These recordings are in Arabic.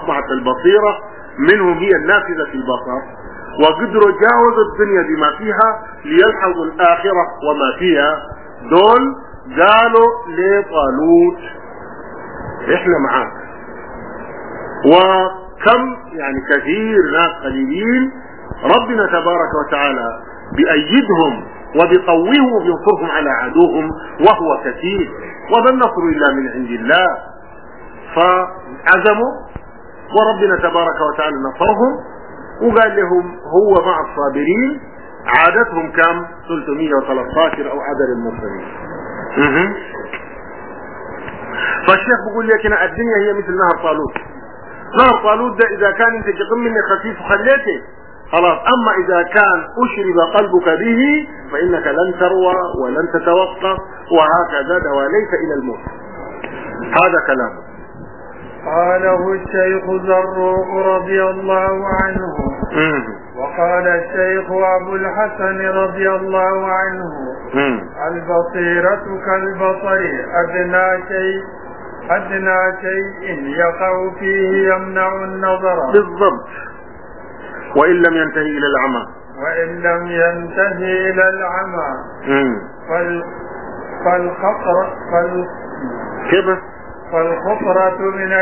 واصبحت البصيرة منهم هي النافذة في البصر، وقدروا جاوزوا الدنيا بما فيها ليلحظوا الآخرة وما فيها. دول قالوا لطالوت احنا معاك. وكم يعني كثير ناس قليلين ربنا تبارك وتعالى بأيدهم وبقوهم وبينصرهم على عدوهم وهو كثير، وما النصر إلا من عند الله. فعزموا وربنا تبارك وتعالى نصرهم وقال لهم هو مع الصابرين. عادتهم كم 313 أو عدد المسلمين. فالشيخ بيقول لك هنا الدنيا هي مثل نهر طالوت. نهر طالوت ده إذا كان أنت جزء مني خفيف وخليته خلاص، أما إذا كان أشرب قلبك به فإنك لن تروى ولن تتوقف، وهكذا دواليك إلى الموت. هذا كلامه. قاله الشيخ زروق رضي الله عنه. وقال الشيخ أبو الحسن رضي الله عنه: البصيرة كالبصر، أدنى شيء يقع فيه يمنع النظر. بالضبط. وإن لم ينتهي إلى العمى. فالخطرة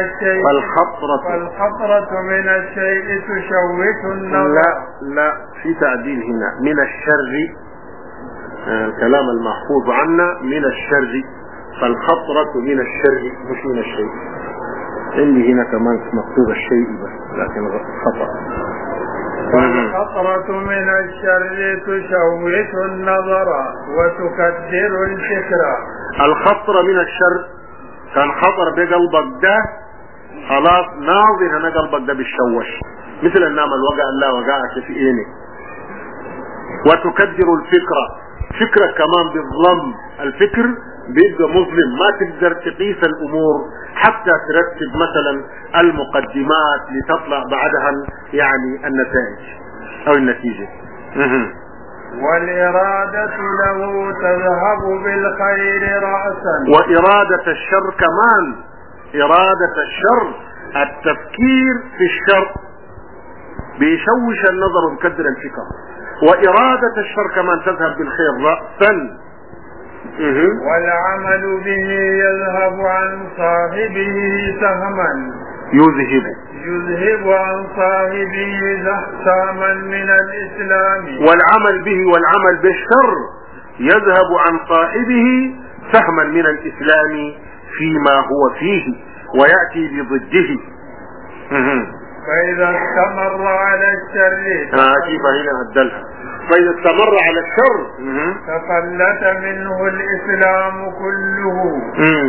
من الشيء تشوش النظر. لا في تعديل هنا من الشر. الكلام المحفوظ عنا من الشر، فالخطرة من الشر مش من الشيء. عندي هنا كمان مكتوب الشيء بس لكن خطأ. فالخطرة من الشر تشوش النظر وتكدر الفكرة. الخطرة من الشر كان خطر بقلبك ده خلاص ناظر هنا قلبك ده بيشوش، مثل النام الوقع الله وقعك في عينك. وتكدر الفكرة، فكرة كمان بالظلم. الفكر بيبقى مظلم، ما تقدر تقيس الأمور حتى ترتب مثلا المقدمات لتطلع بعدها يعني النتائج أو النتيجة. والإرادة له تذهب بالخير رأسا. وإرادة الشر كمان، إرادة الشر التفكير في الشر بيشوش النظر ومكدر الفكر. وإرادة الشر كمان تذهب بالخير رأسا. والعمل به يذهب عن صاحبه سهما. يذهب عن صاحبه سهما من الإسلام. والعمل بالشر يذهب عن صاحبه سهما من الإسلام فيما هو فيه ويأتي بضده. فإذا استمر على الشر كيف هنا أدلها. فإذا استمر على الشر تفلت منه الإسلام كله.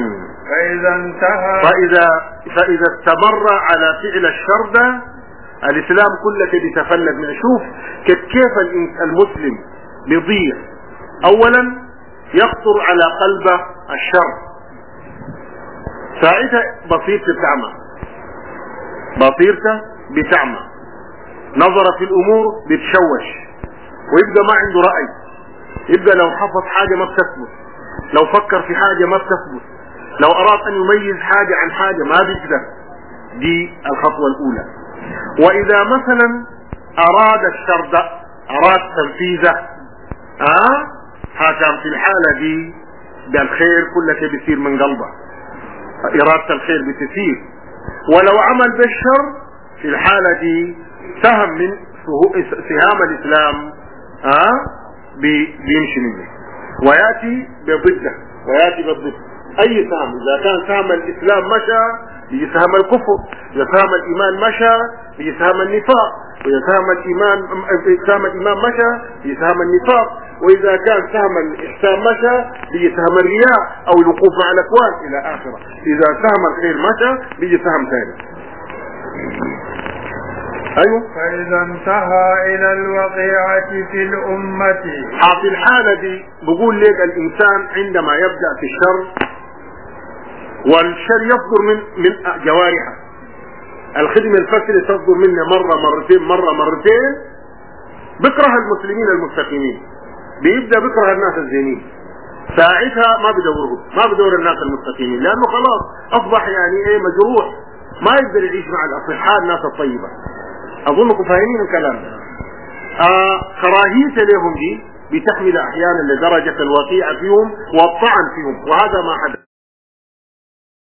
فإذا استمر على فعل الشر ده الإسلام كله بيتفلت منه. شوف كيف المسلم بيضيع. أولا يخطر على قلبه الشر، ساعتها بصيرته بتعمى، نظر في الأمور بتشوش، ويبقى ما عنده رأي. يبقى لو حفظ حاجة ما بتثبت، لو فكر في حاجة ما بتثبت، لو أراد أن يميز حاجة عن حاجة ما بيقدر. دي الخطوة الأولى. وإذا مثلا أراد الشر ده أراد تنفيذه كان في الحالة دي بالخير كله بيصير من قلبه، إرادة الخير بتسير. ولو عمل بالشر في الحالة دي سهم من سهام الإسلام بيمشي منه ويأتي بضده أي سهم. إذا كان سهم الإسلام مشى بيجي سهم الكفر، إذا سهم الإيمان مشى بيجي سهم النفاق، وإذا سهم الإيمان مشى بيجي سهم النفاق، وإذا كان سهم الإحسان مشى بيجي سهم الرياء أو الوقوف مع الأكوان إلى آخره. إذا سهم الخير مشى بيجي سهم ثاني. أيوه. فإذا انتهى إلى الوقيعة في الأمة. في الحالة دي بقول لك الإنسان عندما يبدأ في الشر، والشر يصدر من جوارحه. الخدمة الفاسدة تصدر منه مرة مرتين بكره المسلمين المستقيمين، بيبدأ بكره الناس الزينين. ساعتها ما بدور الناس المستقيمين، لأنه خلاص أصبح يعني مجروح ما يقدر يعيش مع الأصحاء الناس الطيبة. أظنكم فاهمين الكلام ده. كراهية لهم دي بتحمل أحيانا لدرجة الوقيعة فيهم والطعن فيهم، وهذا ما حدث.